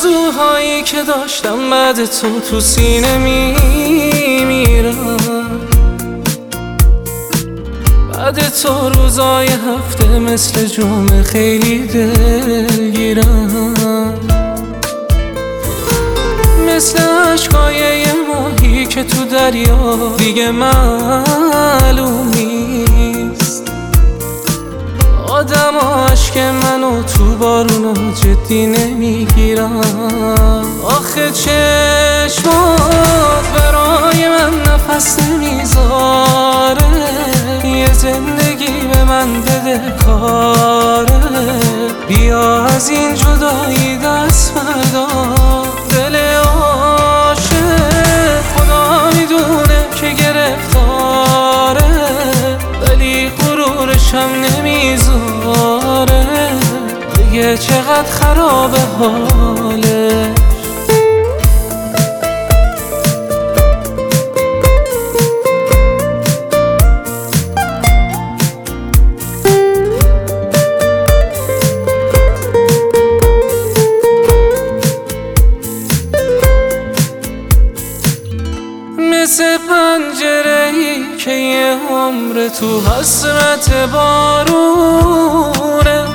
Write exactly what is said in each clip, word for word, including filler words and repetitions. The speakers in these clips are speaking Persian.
آرزوهایی که داشتم بعد تو تو سینه میمیرم. بعد تو روزای هفته مثل جمعه خیلی دلگیرم، مثل عشقای یه ماهی که تو دریا دیگه معلوم نیست. آدم عشق منو تو بارونا جدی نمیگیرم. آخه چشمات برای من نفس نمیذاره، یه زندگی به من بده کاره. بیا از این جدایی دست بردار، دل عاشق خدا میدونه که گرفتاره، ولی غرورشم نمیذاره. دیگه چقدر خرابه حاله. مثل پنجره‌ای که یه عمر تو حسرت بارونه،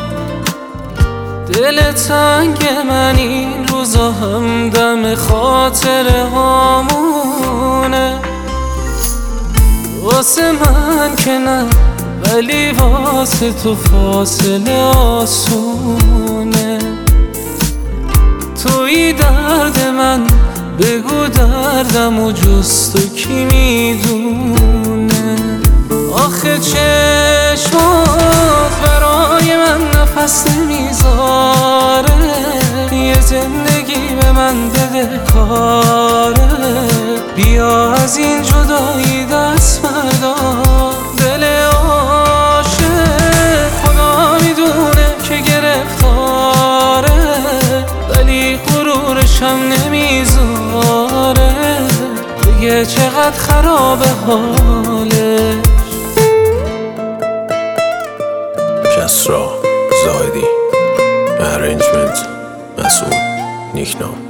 دل تنگ من این روزا همدم خاطره هامونه. واسه من که نه، ولی واسه تو فاصله آسونه. توی درد من بگو دردم و جز تو کی میدونه. آخه چشمات برای من نفس نمیذاره، یه زندگی به من بده کاره. بیا از این جدایی دست بردار، دل عاشق خدا میدونه که گرفتاره، ولی غرورشم نمیذاره. دیگه چقدر خرابه حاله. کسرا زاهدی، ارنجمنت مسعود نیکنام.